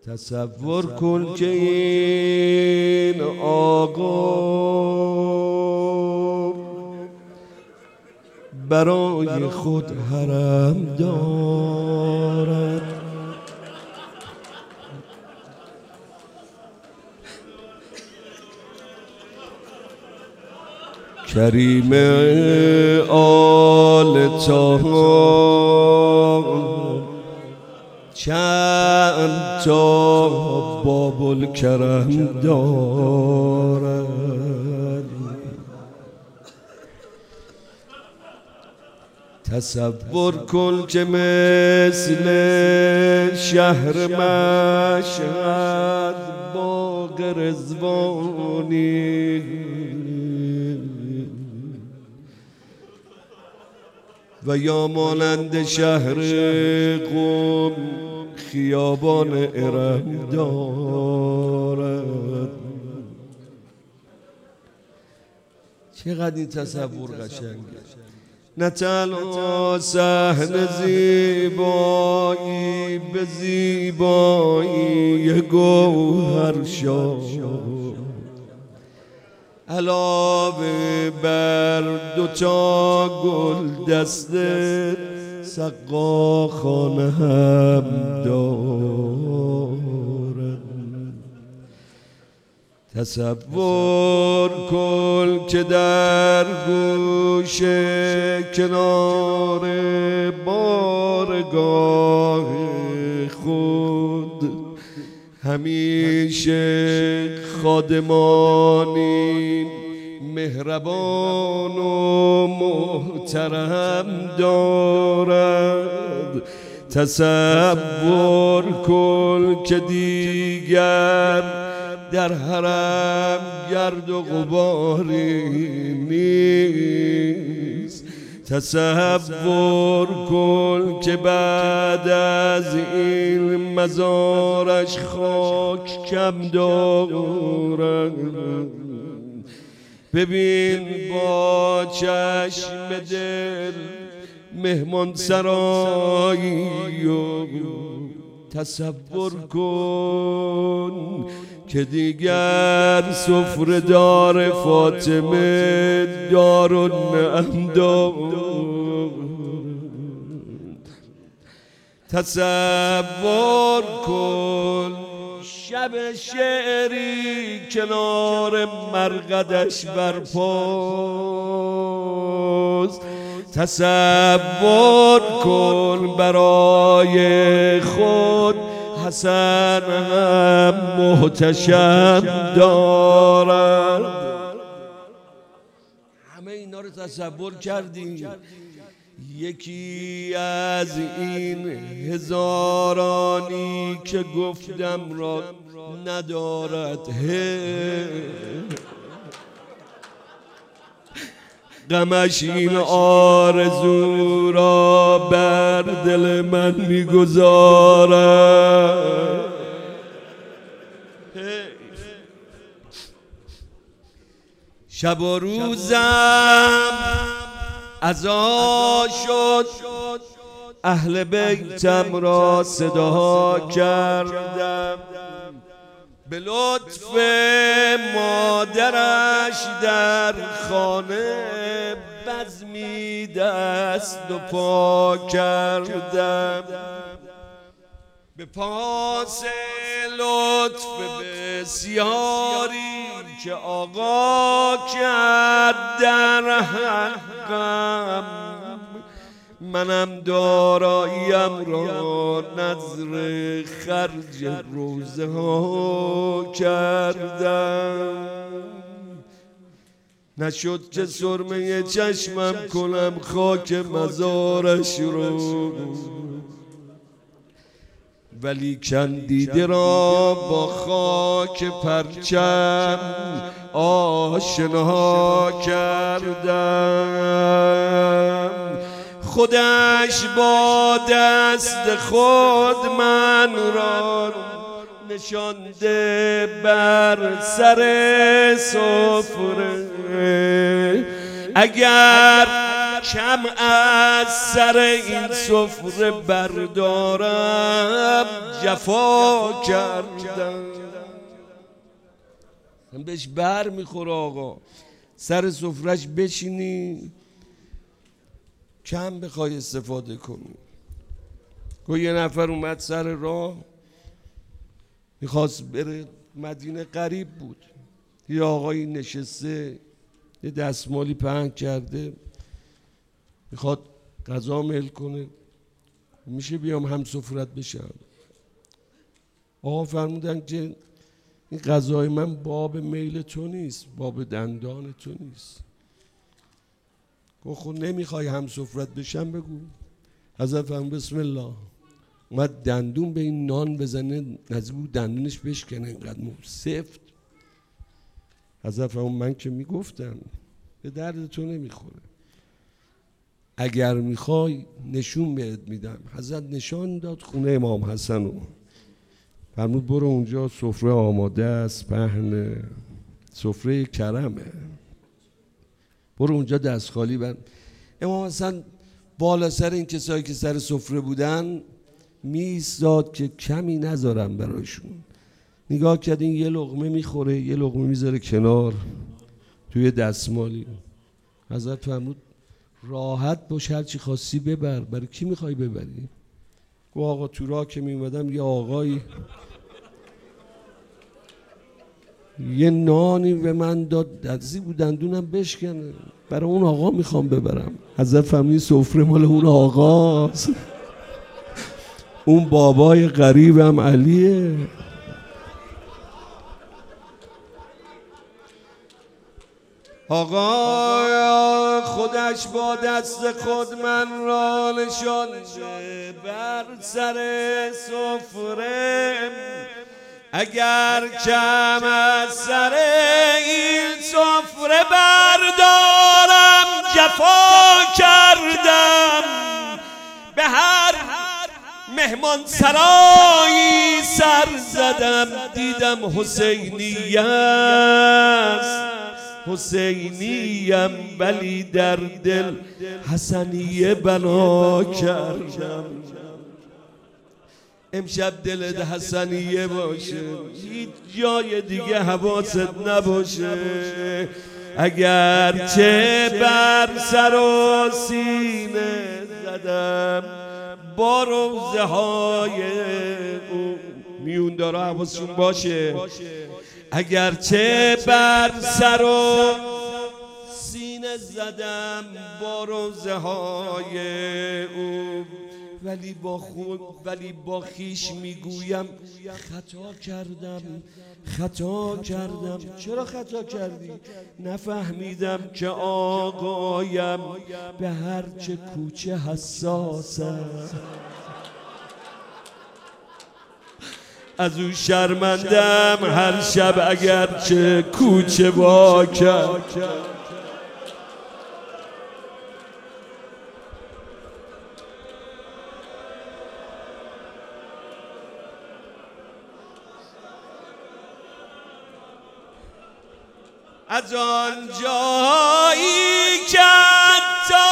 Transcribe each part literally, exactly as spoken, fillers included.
تصور کن که این آقا برای خود حرم دارد، کریم آل طاها چند تا باب الکرم دارد. تصور کن که مثل شهر مشهد باغ رضوانی و یا مانند شهر قم خیابان ارم دارد. چقدر این تصور قشنگه. نه تنها صحن زیبایی به زیبایی گوهر شد، علاوه بر دوتا گل دسته سقاخانه هم دارد. تصور کن که در گوش کنار بارگاه خود همیشه خادمانی مهربان و محترم دارد. تصور کن که دیگر در حرم گرد و غباری نیست. تصور کن که بعد از این مزارش خاک کم دارد. ببین با چشم دل مهمان سرایی و تصور کن که دیگر سفره دار فاطمه دارالنعم دارد. تصور کن شب شعری کنار مرقدش برپاست. تصور کن برای خود حسن هم محتشم دارد. همه اینا رو تصور کردیم. یکی از این هزارانی که گفتم را ندارد، غمش این آرزو را بر دل من میگذارد. شب و روزم عزا شد، اهل بیتم را صدا کردم، به لطف مادرش در خانه بزمی دست و پا کردم. به پاس لطف بسیاری که آقا کرد در حقم، منم داراییم را نذر خرج روزه ها کردم. نشد که سرمه چشمم کنم خاک مزارش رو، ولی کندیده را با خاک پرچم آشنا کردم. خودش با دست خود من را نشانده بر سر سفره، اگر کم از سر این سفره بردارم جفا کردم. بهش بر میخوره آقا، سر سفرش بشینی کم بخوای استفاده کنی. که یه نفر اومد سر راه میخواست بره مدینه، غریب بود، یه آقایی نشسته یه دستمالی پهن کرده میخواد غذا میل کنه، میشه بیام هم سفرت بشم؟ آقا فرمودن که این غذای من باب میل تو نیست، باب دندان تو نیست. گفت خود نمیخوای هم سفرت بشم بگو. حضرت فرمود بسم الله. اومد دندون به این نان بزنه، نزدیک بود دندونش بشکنه، اینقدر سفت. حضرت فرمود من که میگفتم به درد تو نمیخوره، اگر میخوای نشون بهت میدم. حضرت نشان داد خونه امام حسن رو، فرمود برو اونجا سفره آماده است، پهن سفره کرمه، برو اونجا دست خالی بر. امام حسن بالا سر این کسایی که سر سفره بودن می ایستاد که کمی نذارم برایشون. نگاه کرد این یه لقمه میخوره، یه لقمه میذاره کنار توی دستمالی. حضرت فرمود راحت باش، هر چی خواستی ببر. برای کی میخوای ببری؟ گفت آقا تو راه که میومدم یه آقایی یه نانی به من داد، دزی بود دندونم بشکنه، برای اون آقا میخوام ببرم. حضرت فرمود سفره مال اون آقاست، اون بابای غریبم علیه. آقا خودش با دست خود من را نشانده بر سر سفره، اگر کم از سر این سفره بردارم جفا کردم. به هر مهمان سرایی سر زدم، دیدم حسینی است، حسینیم ولی در دل حسنیه بنا کردم. امشب دلت حسنیه باشه، هیچ جای دیگه حواست نباشه. اگر چه بر سر و سینه زدم با روزه های او، میون داره حواسشون باشه. اگر چه بر سر و سینه زدم با روزه های او، ولی با خود ولی با خیش میگویم خطا کردم، خطا کردم. چرا خطا کردی؟ نفهمیدم که آقایم به هر چه کوچه حساسه، از او شرمندم هر شب اگر چه کوچه وا کرد. از آن جایی که حتی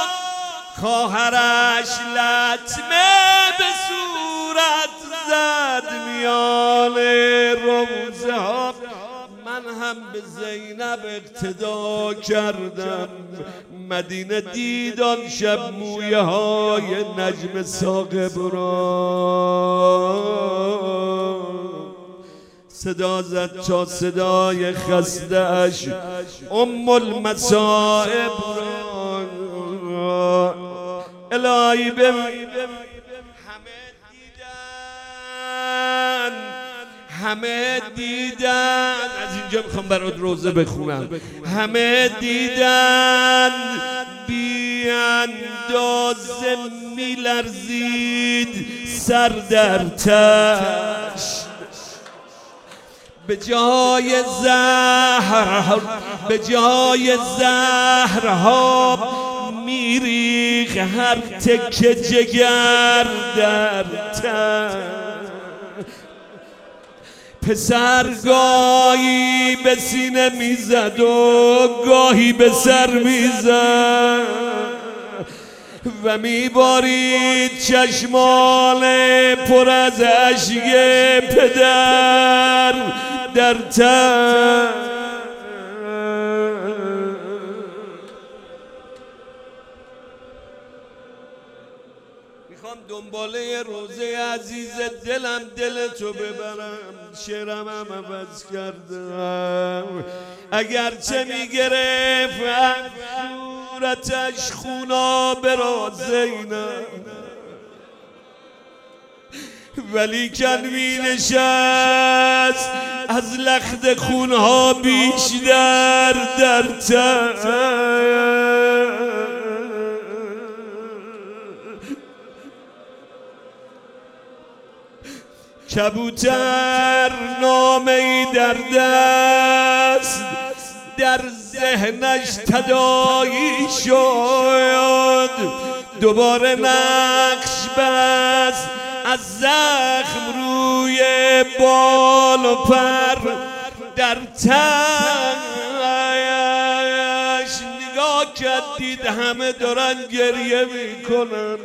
خواهرش لطمه به صورت زد میان روزه ها، من هم به زینب اقتدا کردم. مدینه دید آن شب مویه های نجم ثاقب را، صدا زد تا صدای خسته اش ام المصائب را. الهی به همه دیدن، همه دیدن، از اینجا میخوام برات روزه بخونم. همه دیدن بی اندازه میلرزید سر در تشت، به جای زهر به جای زهرها میریخ هر تکه جگر در تن. پسر گاهی به سینه میزد و گاهی به سر میزد و میبارید چشمان پر از اشک پدر در تن. میخوام دنباله روزه عزیز دلم دل تو ببرم، شعرم هم عوض کردم. اگرچه میگرفت صورتش خونابه را زینب، ولی کن می نشست از لخت خونها بیشتر در تن. کبوتر نامه‌ای در دست در ذهنش تداعی شد، دوباره نقش بست از زخم روی بال و پر در تنش. نگاه کرد دید همه دارن گریه میکنن،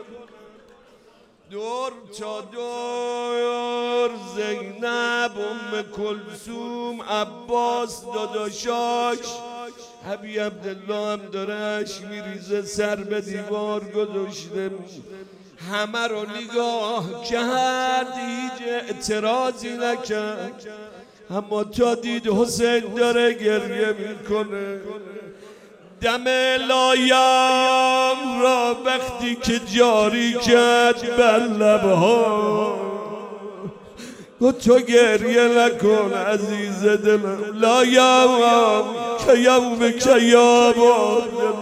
دور تا دور زینب، ام کلثوم، عباس داداشاش، حبی عبدالله هم دارش میریزه سر به دیوار گذاشته. همه رو نگاه کرد هیچ اعتراضی نکرد، اما تا دید حسین داره گریه میکنه دم لایم را وقتی که جاری کرد بر لبها، گفت تو گریه نکن عزیز دلم، لایم که یوم که یابا.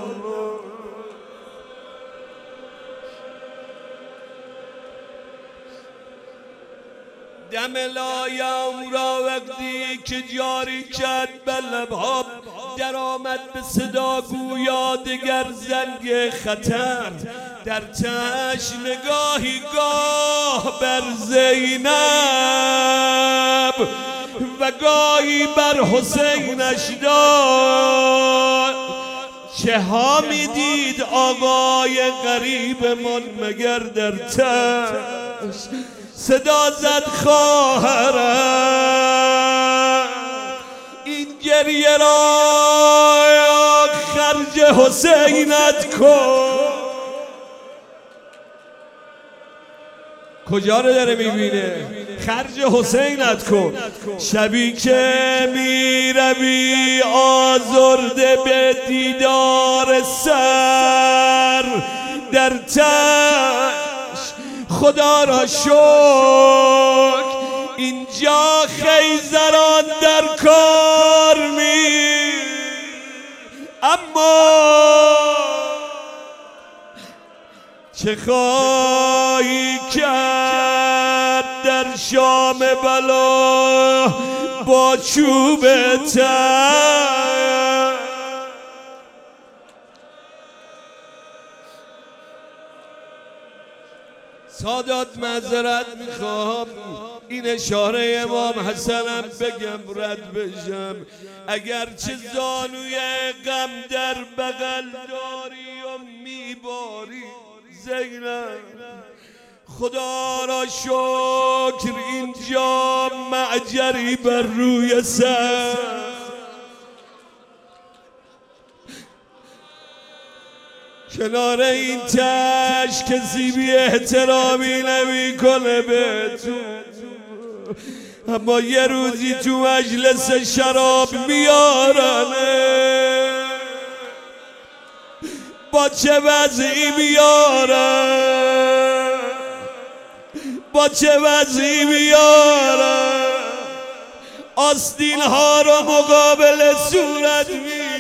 دم لایم را وقتی که جاری کرد بر لبها، در آمد به صدا گویا دگر زنگ خطر، در تش نگاهی گاه بر زینب و گاهی بر حسینش داد. چه ها می دید آقای غریب من مگر در تش، صدا زد خواهرم این گریه را خرج حسینت کن. کجا رو داره میبینه؟ خرج حسینت کن. شبی که میروی آزرده به دیدار سر در تش، خدا را شکر اینجا خیزران در کار می، اما چه خواهی کرد در شام بلا با چوب تر. سادات معذرت میخوام، این اشاره امام حسنم بگم رد بشم. اگرچه زانوی غم در بغل داری و میباری زینب، خدا را شکر اینجا معجری بر روی سر. کنار این تش کسی بی احترامی نمی کنه به تو، اما یه روزی تو مجلس شراب میارنه، با چه وضعی میارن، با چه وضعی میارن، آستین ها رو مقابل صورت میارن.